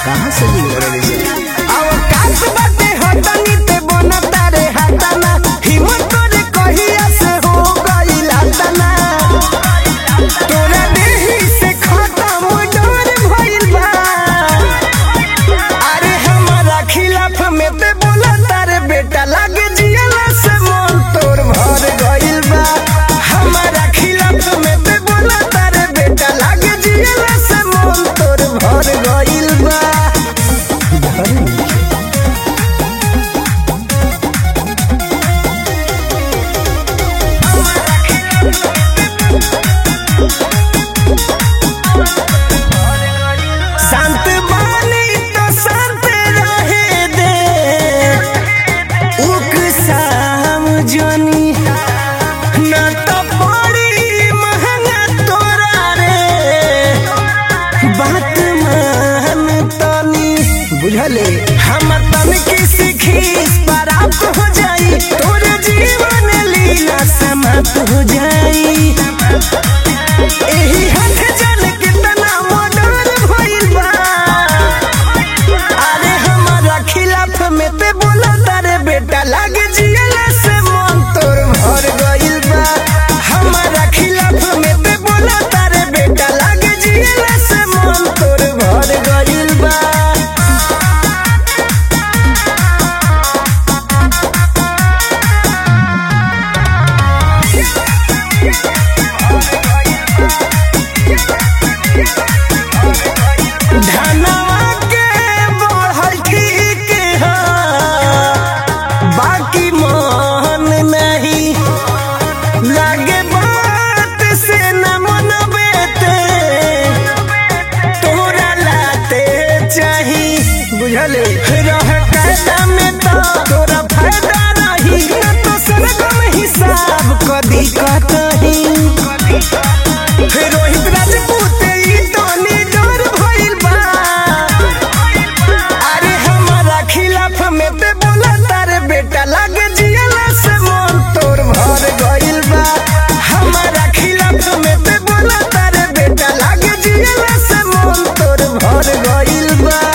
कहाँ से निकल रही है? काश बाटे हटनी ते बनता रे हटना हिम्मत रे कहिया से हो गइल हटना तोरा देही से खत्म डर भइल बा अरे हमारा खिलाफ में ते बोलता रे बेटा लागे जियला से मन तोर भर गइल बा हमारा खिलाफ में ते बोलता रे बेटा लागे जियला से मन तोर भर गइल बा शांत बानी तो शांत रहे दे उक शाम जनी न तो बड़ी महंगा तोरा रे बात मान तनी बुझले हम तन की सीखी प्राप्त हो जाई तोरे जीवन लीला समाप्त हो जाई एही हाथ जल कितना मर्डर भइल बा अरे हमारा खिलाफ में ते बोलता रे बेटा लागे जियला से मन तोर भर गइल बा हमारा खिलाफ में ते बोलता रे बेटा लागे जियला से मन तोर भर गइल बा धनवा के बढ़ल ठीक है बाकी मन नहीं लागे बात से न मनबे ते तोरा लाते चाही बुझले रह कायदा में तो तोरा फायदा नहीं न तो सरगम हिसाब कदी कतही रोहित राजपूत ई टोनी डर भइल बा अरे हमारा खिलाफ में ते बोलता रे बेटा लागे जियला से मन तोर भर गइल बा हमारा खिलाफ में ते बोलता रे बेटा लागे जियला से मन तोर भर गइल बा।